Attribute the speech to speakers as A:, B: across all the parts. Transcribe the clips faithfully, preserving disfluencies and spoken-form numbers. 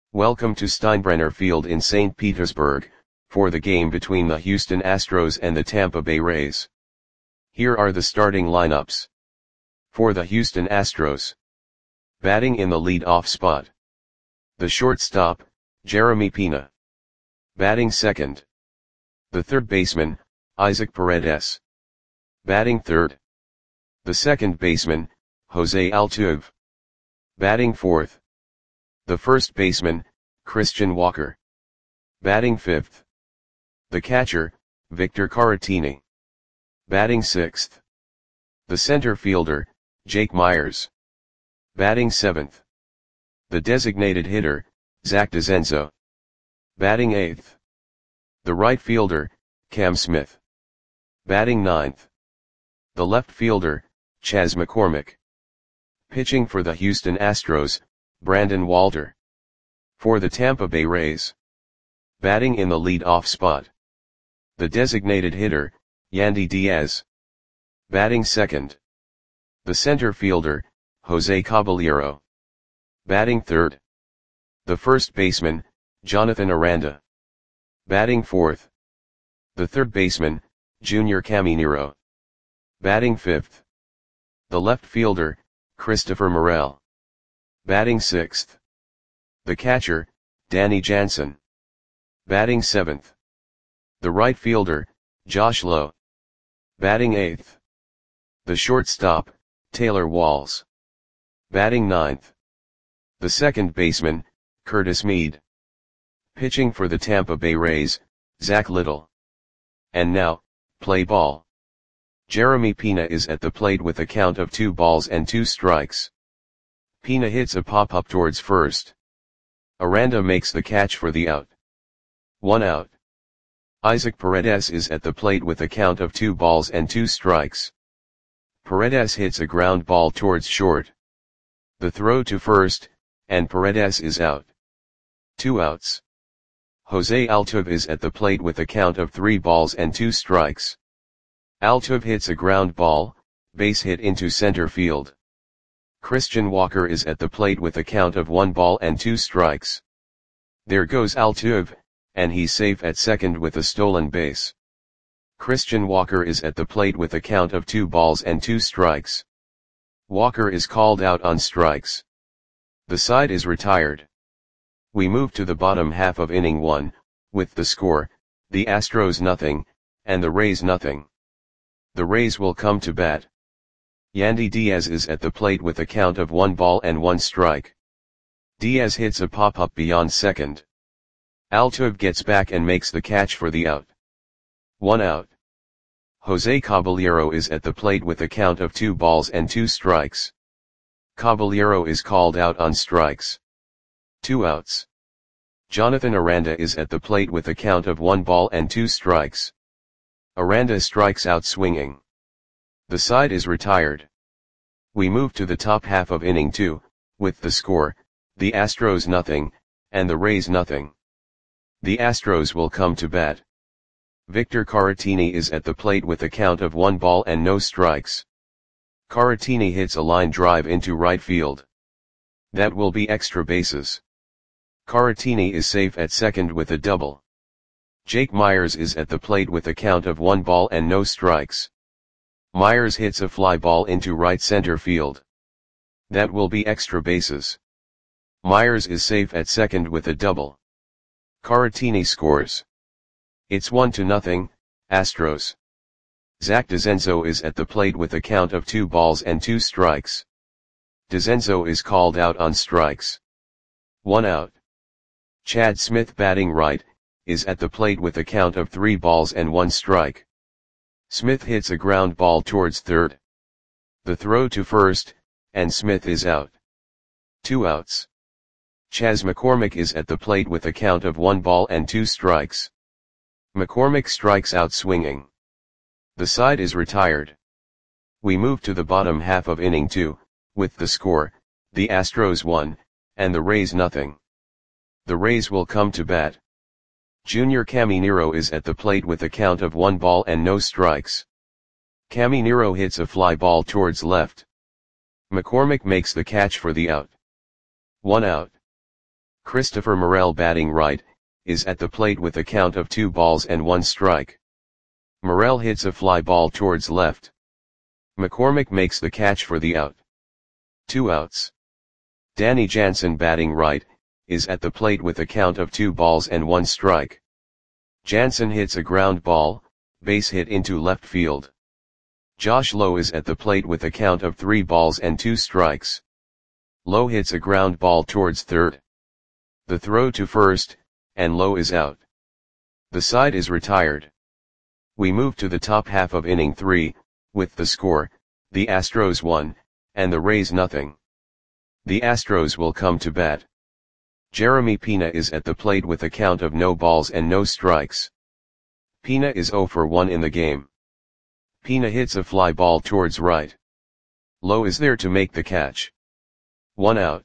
A: Welcome to Steinbrenner Field in Saint Petersburg, for the game between the Houston Astros and the Tampa Bay Rays. Here are the starting lineups. For the Houston Astros. Batting in the lead-off spot. The shortstop, Jeremy Pena. Batting second. The third baseman, Isaac Paredes. Batting third. The second baseman, Jose Altuve. Batting fourth. The first baseman, Christian Walker. Batting fifth. The catcher, Victor Caratini. Batting sixth. The center fielder, Jake Meyers. Batting seventh. The designated hitter, Zach DeZenzo. Batting eighth. The right fielder, Cam Smith. Batting ninth. The left fielder, Chas McCormick. Pitching for the Houston Astros, Brandon Walter. For the Tampa Bay Rays. Batting in the lead-off spot. The designated hitter, Yandy Diaz. Batting second. The center fielder, Jose Caballero. Batting third. The first baseman, Jonathan Aranda. Batting fourth. The third baseman, Junior Caminero. Batting fifth. The left fielder, Christopher Morel. Batting sixth. The catcher, Danny Jansen. Batting seventh. The right fielder, Josh Lowe. Batting eighth. The shortstop, Taylor Walls. Batting ninth. The second baseman, Curtis Mead. Pitching for the Tampa Bay Rays, Zach Little. And now, play ball. Jeremy Pena is at the plate with a count of two balls and two strikes. Pena hits a pop-up towards first. Aranda makes the catch for the out. One out. Isaac Paredes is at the plate with a count of two balls and two strikes. Paredes hits a ground ball towards short. The throw to first, and Paredes is out. Two outs. Jose Altuve is at the plate with a count of three balls and two strikes. Altuve hits a ground ball, base hit into center field. Christian Walker is at the plate with a count of one ball and two strikes. There goes Altuve, and he's safe at second with a stolen base. Christian Walker is at the plate with a count of two balls and two strikes. Walker is called out on strikes. The side is retired. We move to the bottom half of inning one, with the score, the Astros nothing, and the Rays nothing. The Rays will come to bat. Yandy Diaz is at the plate with a count of one ball and one strike. Diaz hits a pop-up beyond second. Altuve gets back and makes the catch for the out. One out. Jose Caballero is at the plate with a count of two balls and two strikes. Caballero is called out on strikes. Two outs. Jonathan Aranda is at the plate with a count of one ball and two strikes. Aranda strikes out swinging. The side is retired. We move to the top half of inning two, with the score, the Astros nothing, and the Rays nothing. The Astros will come to bat. Victor Caratini is at the plate with a count of one ball and no strikes. Caratini hits a line drive into right field. That will be extra bases. Caratini is safe at second with a double. Jake Meyers is at the plate with a count of one ball and no strikes. Meyers hits a fly ball into right center field. That will be extra bases. Meyers is safe at second with a double. Caratini scores. It's one to nothing, Astros. Zach DeZenzo is at the plate with a count of two balls and two strikes. DeZenzo is called out on strikes. One out. Chad Smith batting right, is at the plate with a count of three balls and one strike. Smith hits a ground ball towards third. The throw to first, and Smith is out. Two outs. Chas McCormick is at the plate with a count of one ball and two strikes. McCormick strikes out swinging. The side is retired. We move to the bottom half of inning two, with the score, the Astros one, and the Rays nothing. The Rays will come to bat. Junior Caminero is at the plate with a count of one ball and no strikes. Caminero hits a fly ball towards left. McCormick makes the catch for the out. One out. Christopher Morel batting right, is at the plate with a count of two balls and one strike. Morel hits a fly ball towards left. McCormick makes the catch for the out. Two outs. Danny Jansen batting right, is at the plate with a count of two balls and one strike. Jansen hits a ground ball, base hit into left field. Josh Lowe is at the plate with a count of three balls and two strikes. Lowe hits a ground ball towards third. The throw to first, and Lowe is out. The side is retired. We move to the top half of inning three, with the score, the Astros one, and the Rays nothing. The Astros will come to bat. Jeremy Pena is at the plate with a count of no balls and no strikes. Pena is oh for one in the game. Pena hits a fly ball towards right. Lowe is there to make the catch. One out.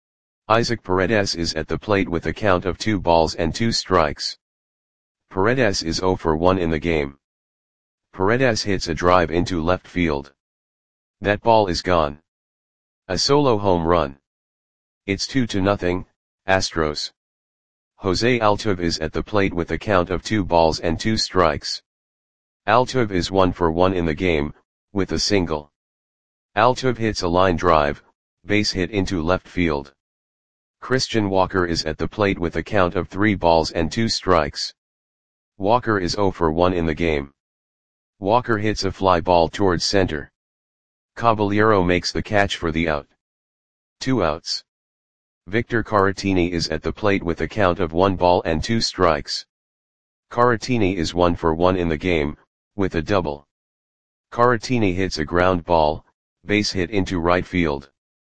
A: Isaac Paredes is at the plate with a count of two balls and two strikes. Paredes is oh for one in the game. Paredes hits a drive into left field. That ball is gone. A solo home run. It's two to nothing, Astros. Jose Altuve is at the plate with a count of two balls and two strikes. Altuve is one for one in the game, with a single. Altuve hits a line drive, base hit into left field. Christian Walker is at the plate with a count of three balls and two strikes. Walker is oh for one in the game. Walker hits a fly ball towards center. Caballero makes the catch for the out. Two outs. Victor Caratini is at the plate with a count of one ball and two strikes. Caratini is one for one in the game, with a double. Caratini hits a ground ball, base hit into right field.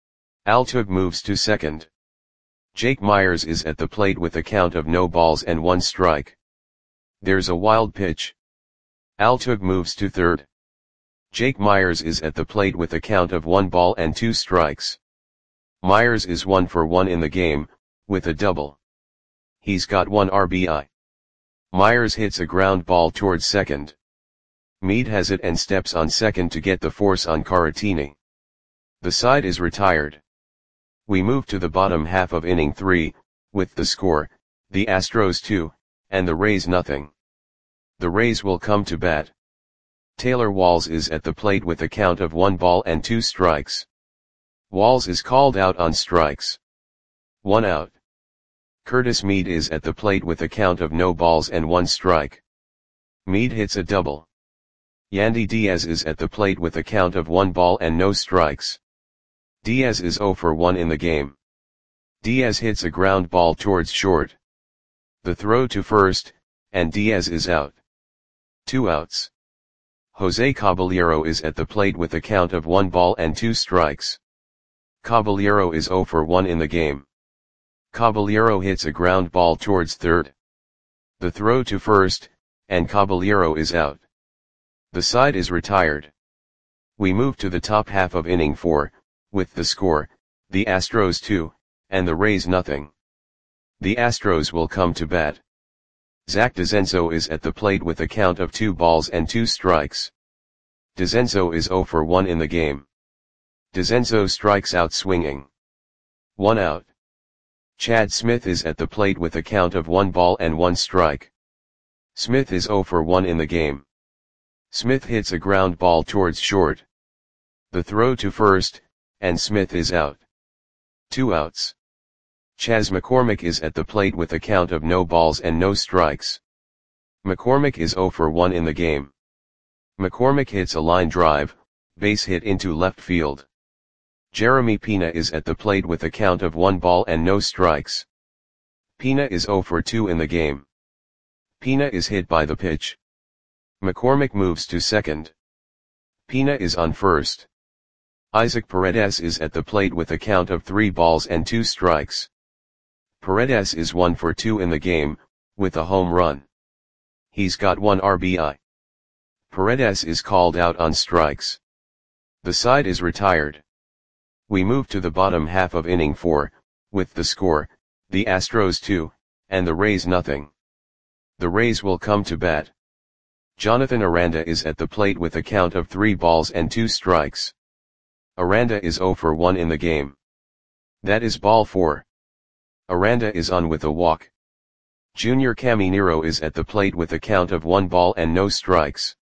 A: Altuve moves to second. Jake Myers is at the plate with a count of no balls and one strike. There's a wild pitch. Altuve moves to third. Jake Myers is at the plate with a count of one ball and two strikes. Myers is one for one in the game, with a double. He's got one R B I. Myers hits a ground ball towards second. Meade has it and steps on second to get the force on Caratini. The side is retired. We move to the bottom half of inning three, with the score, the Astros two, and the Rays nothing. The Rays will come to bat. Taylor Walls is at the plate with a count of one ball and two strikes. Walls is called out on strikes. One out. Curtis Meade is at the plate with a count of no balls and one strike. Meade hits a double. Yandy Diaz is at the plate with a count of one ball and no strikes. Diaz is oh for one in the game. Diaz hits a ground ball towards short. The throw to first, and Diaz is out. Two outs. Jose Caballero is at the plate with a count of one ball and two strikes. Caballero is oh for one in the game. Caballero hits a ground ball towards third. The throw to first, and Caballero is out. The side is retired. We move to the top half of inning four, with the score, the Astros two, and the Rays nothing. The Astros will come to bat. Zach DeZenzo is at the plate with a count of two balls and two strikes. DeZenzo is oh for one in the game. DeZenzo strikes out swinging. One out. Chad Smith is at the plate with a count of one ball and one strike. Smith is oh for one in the game. Smith hits a ground ball towards short. The throw to first, and Smith is out. Two outs. Chas McCormick is at the plate with a count of no balls and no strikes. McCormick is oh for one in the game. McCormick hits a line drive, base hit into left field. Jeremy Pena is at the plate with a count of one ball and no strikes. Pena is oh for two in the game. Pena is hit by the pitch. McCormick moves to second. Pena is on first. Isaac Paredes is at the plate with a count of three balls and two strikes. Paredes is one for two in the game, with a home run. He's got one R B I. Paredes is called out on strikes. The side is retired. We move to the bottom half of inning four, with the score, the Astros two, and the Rays nothing. The Rays will come to bat. Jonathan Aranda is at the plate with a count of three balls and two strikes. Aranda is oh for one in the game. That is ball four. Aranda is on with a walk. Junior Caminero is at the plate with a count of one ball and no strikes.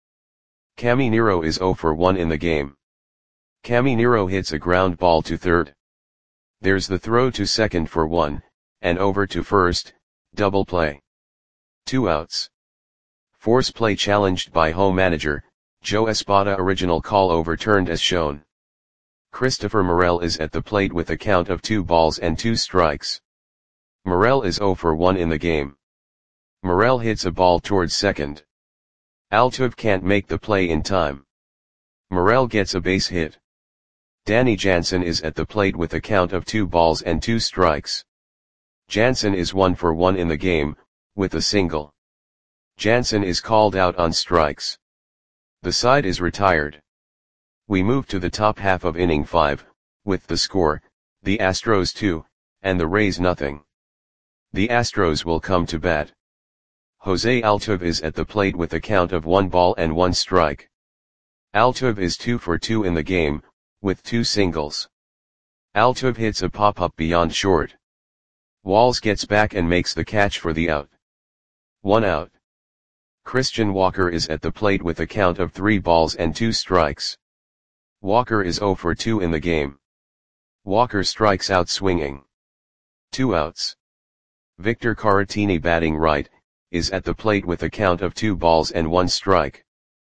A: Caminero is zero for one in the game. Caminero hits a ground ball to third. There's the throw to second for one, and over to first, double play. Two outs. Force play challenged by home manager, Joe Espada. Original call overturned as shown. Christopher Morel is at the plate with a count of two balls and two strikes. Morel is zero for one in the game. Morel hits a ball towards second. Altuve can't make the play in time. Morel gets a base hit. Danny Jansen is at the plate with a count of two balls and two strikes. Jansen is one for one in the game, with a single. Jansen is called out on strikes. The side is retired. We move to the top half of inning five, with the score, the Astros two, and the Rays nothing. The Astros will come to bat. Jose Altuve is at the plate with a count of one ball and one strike. Altuve is two for two in the game, with two singles. Altuve hits a pop-up beyond short. Walls gets back and makes the catch for the out. One out. Christian Walker is at the plate with a count of three balls and two strikes. Walker is zero for two in the game. Walker strikes out swinging. Two outs. Victor Caratini, batting right, is at the plate with a count of two balls and one strike.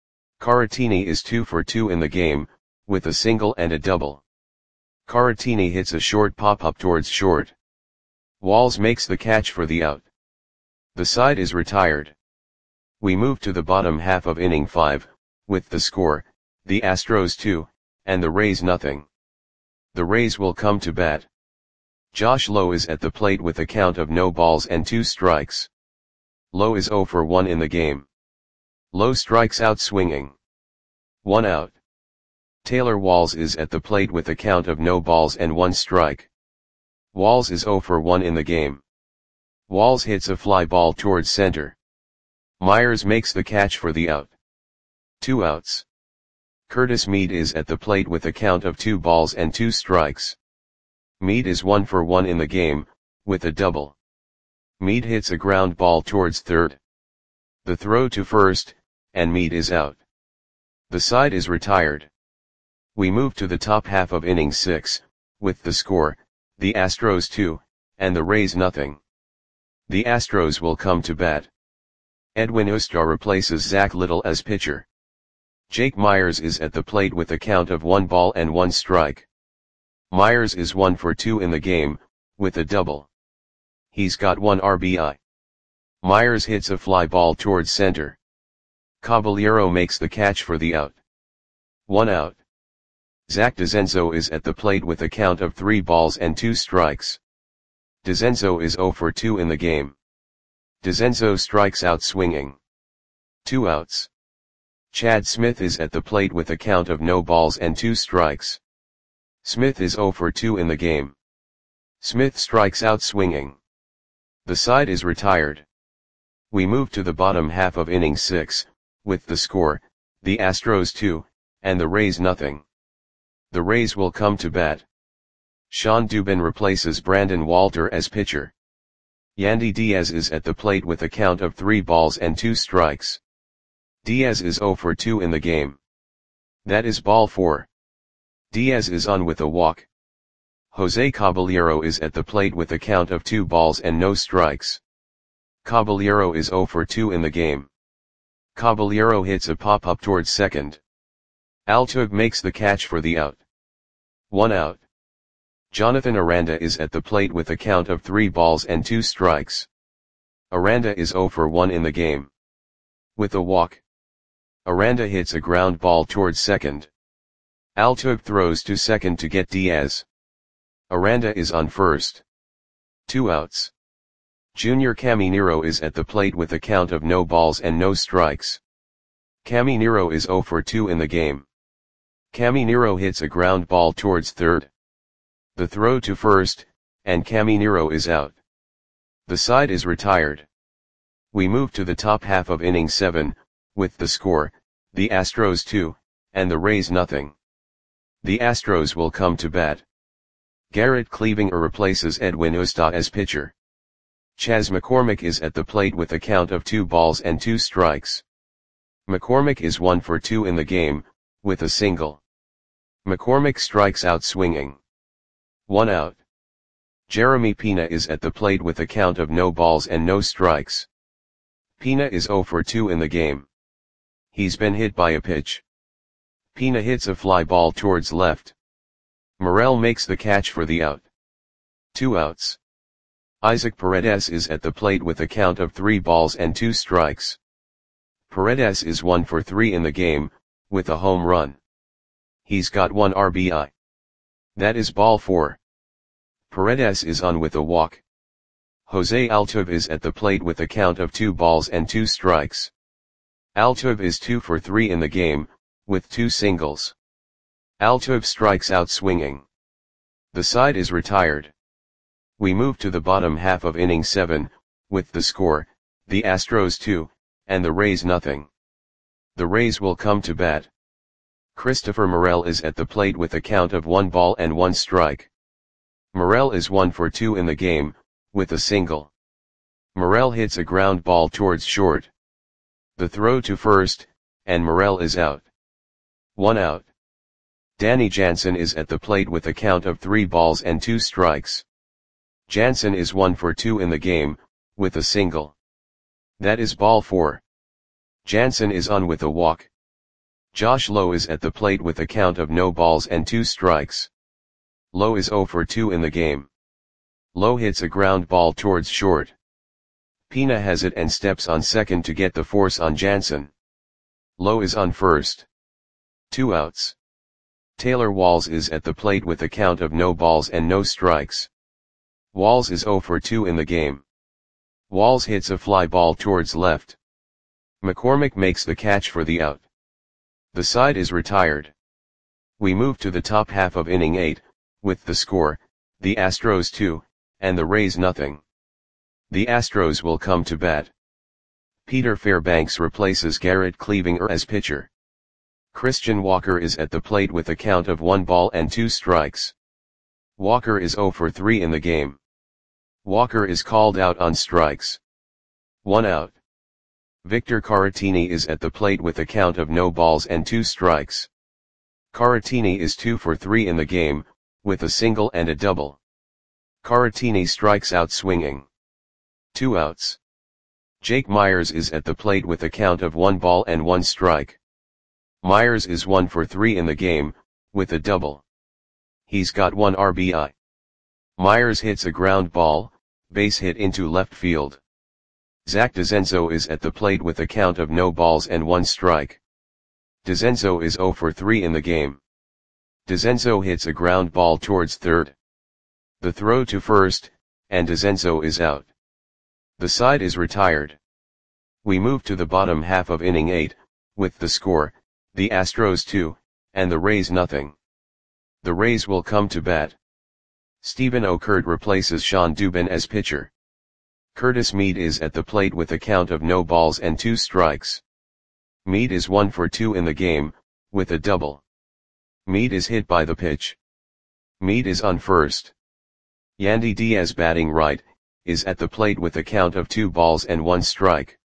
A: Caratini is two for two in the game, with a single and a double. Caratini hits a short pop-up towards short. Walls makes the catch for the out. The side is retired. We move to the bottom half of inning five, with the score, the Astros two, and the Rays nothing. The Rays will come to bat. Josh Lowe is at the plate with a count of no balls and two strikes. Lowe is zero for one in the game. Lowe strikes out swinging. One out. Taylor Walls is at the plate with a count of no balls and one strike. Walls is zero for one in the game. Walls hits a fly ball towards center. Myers makes the catch for the out. Two outs. Curtis Mead is at the plate with a count of two balls and two strikes. Mead is one for one in the game, with a double. Mead hits a ground ball towards third. The throw to first, and Mead is out. The side is retired. We move to the top half of inning six, with the score, the Astros two, and the Rays nothing. The Astros will come to bat. Edwin Ustar replaces Zach Little as pitcher. Jake Myers is at the plate with a count of one ball and one strike. Myers is one for two in the game, with a double. He's got one R B I. Myers hits a fly ball towards center. Caballero makes the catch for the out. One out. Zach DeZenzo is at the plate with a count of three balls and two strikes. DeZenzo is zero for two in the game. DeZenzo strikes out swinging. Two outs. Chad Smith is at the plate with a count of no balls and two strikes. Smith is zero for two in the game. Smith strikes out swinging. The side is retired. We move to the bottom half of inning six, with the score, the Astros two, and the Rays nothing. The Rays will come to bat. Sean Dubin replaces Brandon Walter as pitcher. Yandy Diaz is at the plate with a count of three balls and two strikes. Diaz is zero for two in the game. That is ball four. Diaz is on with a walk. Jose Caballero is at the plate with a count of two balls and no strikes. Caballero is zero for two in the game. Caballero hits a pop-up towards second. Altuve makes the catch for the out. One out. Jonathan Aranda is at the plate with a count of three balls and two strikes. Aranda is zero for one in the game. With a walk. Aranda hits a ground ball towards second. Altuve throws to second to get Diaz. Aranda is on first. Two outs. Junior Caminero is at the plate with a count of no balls and no strikes. Caminero is zero for two in the game. Caminero hits a ground ball towards third. The throw to first, and Caminero is out. The side is retired. We move to the top half of inning seven, with the score, the Astros two, and the Rays nothing. The Astros will come to bat. Garrett Cleavinger replaces Edwin Usta as pitcher. Chas McCormick is at the plate with a count of two balls and two strikes. McCormick is one for two in the game, with a single. McCormick strikes out swinging. One out. Jeremy Pina is at the plate with a count of no balls and no strikes. Pina is zero for two in the game. He's been hit by a pitch. Pina hits a fly ball towards left. Morel makes the catch for the out. Two outs. Isaac Paredes is at the plate with a count of three balls and two strikes. Paredes is one for three in the game, with a home run. He's got one R B I. That is ball four. Paredes is on with a walk. Jose Altuve is at the plate with a count of two balls and two strikes. Altuve is two for three in the game, with two singles. Altuve strikes out swinging. The side is retired. We move to the bottom half of inning seven, with the score, the Astros two, and the Rays nothing. The Rays will come to bat. Christopher Morel is at the plate with a count of one ball and one strike. Morel is one for two in the game, with a single. Morel hits a ground ball towards short. The throw to first, and Morel is out. One out. Danny Jansen is at the plate with a count of three balls and two strikes. Jansen is one for two in the game, with a single. That is ball four. Jansen is on with a walk. Josh Lowe is at the plate with a count of no balls and two strikes. Lowe is zero for two in the game. Lowe hits a ground ball towards short. Pina has it and steps on second to get the force on Jansen. Lowe is on first. Two outs. Taylor Walls is at the plate with a count of no balls and no strikes. Walls is zero for two in the game. Walls hits a fly ball towards left. McCormick makes the catch for the out. The side is retired. We move to the top half of inning eight, with the score, the Astros two, and the Rays nothing. The Astros will come to bat. Peter Fairbanks replaces Garrett Cleavinger as pitcher. Christian Walker is at the plate with a count of one ball and two strikes. Walker is zero for three in the game. Walker is called out on strikes. One out. Victor Caratini is at the plate with a count of no balls and two strikes. Caratini is two for three in the game, with a single and a double. Caratini strikes out swinging. Two outs. Jake Myers is at the plate with a count of one ball and one strike. Myers is one for three in the game, with a double. He's got one R B I. Myers hits a ground ball, base hit into left field. Zach DeZenzo is at the plate with a count of no balls and one strike. DeZenzo is zero for three in the game. DeZenzo hits a ground ball towards third. The throw to first, and DeZenzo is out. The side is retired. We move to the bottom half of inning eight, with the score, the Astros two, and the Rays nothing. The Rays will come to bat. Stephen Okert replaces Sean Dubin as pitcher. Curtis Mead is at the plate with a count of no balls and two strikes. Mead is one for two in the game, with a double. Mead is hit by the pitch. Mead is on first. Yandy Diaz, batting right, is at the plate with a count of two balls and one strike.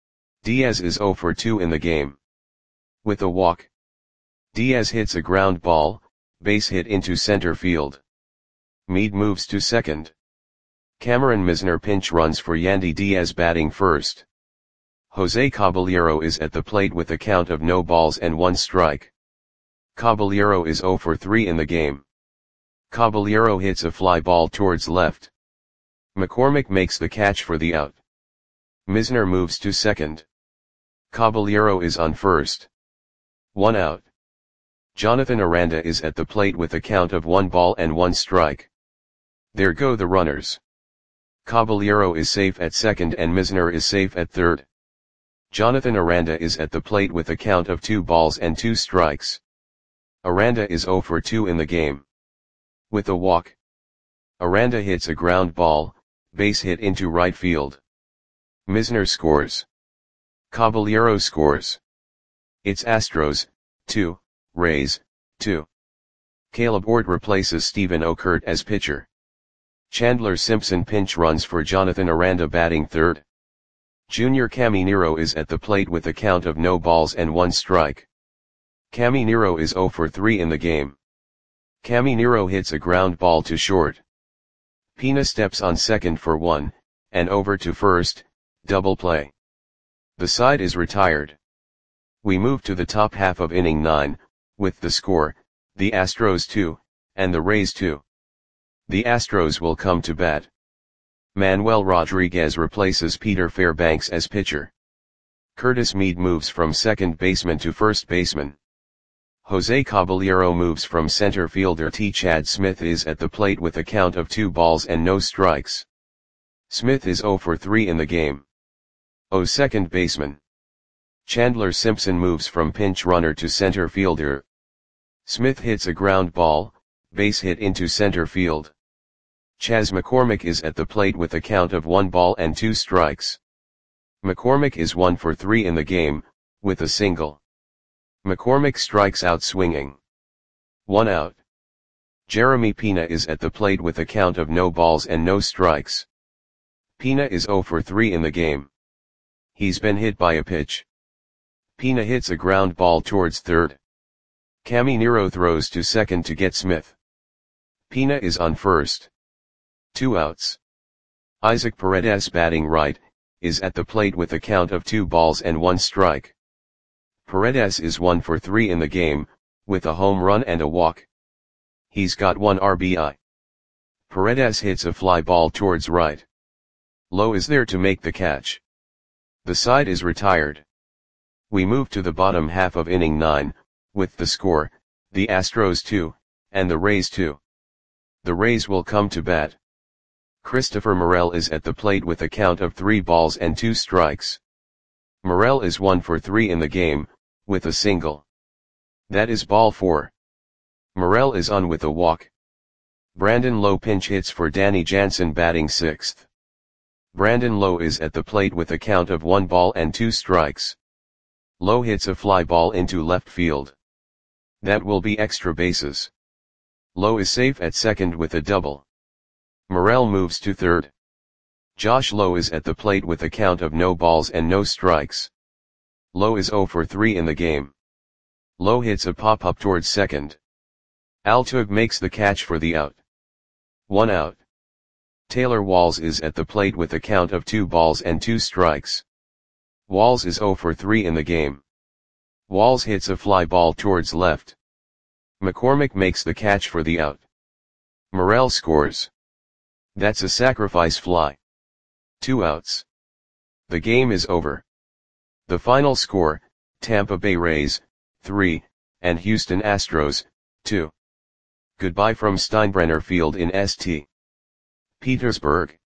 A: Diaz is zero for two in the game. With a walk. Diaz hits a ground ball, base hit into center field. Mead moves to second. Cameron Misner pinch runs for Yandy Diaz, batting first. Jose Caballero is at the plate with a count of no balls and one strike. Caballero is zero for three in the game. Caballero hits a fly ball towards left. McCormick makes the catch for the out. Misner moves to second. Caballero is on first. One out. Jonathan Aranda is at the plate with a count of one ball and one strike. There go the runners. Caballero is safe at second and Misner is safe at third. Jonathan Aranda is at the plate with a count of two balls and two strikes. Aranda is zero for two in the game. With a walk. Aranda hits a ground ball, base hit into right field. Misner scores. Caballero scores. It's Astros, two, Rays, two. Caleb Ord replaces Stephen Okert as pitcher. Chandler Simpson pinch runs for Jonathan Aranda batting third. Junior Caminero is at the plate with a count of no balls and one strike. Caminero is zero for three in the game. Caminero hits a ground ball to short. Pina steps on second for one, and over to first, double play. The side is retired. We move to the top half of inning nine, with the score, the Astros two, and the Rays two. The Astros will come to bat. Manuel Rodriguez replaces Peter Fairbanks as pitcher. Curtis Mead moves from second baseman to first baseman. Jose Caballero moves from center fielder T. Chad Smith is at the plate with a count of two balls and no strikes. Smith is zero for three in the game. O second baseman. Chandler Simpson moves from pinch runner to center fielder. Smith hits a ground ball, base hit into center field. Chas McCormick is at the plate with a count of one ball and two strikes. McCormick is one for three in the game, with a single. McCormick strikes out swinging. One out. Jeremy Pina is at the plate with a count of no balls and no strikes. Pina is zero for three in the game. He's been hit by a pitch. Pina hits a ground ball towards third. Caminero throws to second to get Smith. Pina is on first. Two outs. Isaac Paredes batting right, is at the plate with a count of two balls and one strike. Paredes is one for three in the game, with a home run and a walk. He's got one R B I. Paredes hits a fly ball towards right. Lowe is there to make the catch. The side is retired. We move to the bottom half of inning nine, with the score, the Astros two, and the Rays two. The Rays will come to bat. Christopher Morel is at the plate with a count of three balls and two strikes. Morel is one for three in the game, with a single. That is ball four. Morel is on with a walk. Brandon Lowe pinch hits for Danny Jansen batting sixth. Brandon Lowe is at the plate with a count of one ball and two strikes. Lowe hits a fly ball into left field. That will be extra bases. Lowe is safe at second with a double. Morel moves to third. Josh Lowe is at the plate with a count of no balls and no strikes. Lowe is zero for three in the game. Lowe hits a pop-up towards second. Altug makes the catch for the out. One out. Taylor Walls is at the plate with a count of two balls and two strikes. Walls is zero for three in the game. Walls hits a fly ball towards left. McCormick makes the catch for the out. Morel scores. That's a sacrifice fly. Two outs. The game is over. The final score, Tampa Bay Rays, three, and Houston Astros, two. Goodbye from Steinbrenner Field in Saint Petersburg.